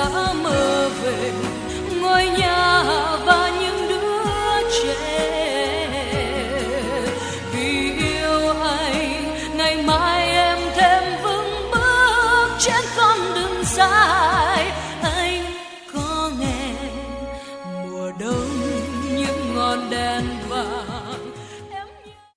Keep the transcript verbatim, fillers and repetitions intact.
đã mơ về ngôi nhà và những đứa trẻ. Vì yêu anh, ngày mai em thêm vững bước trên con đường xa.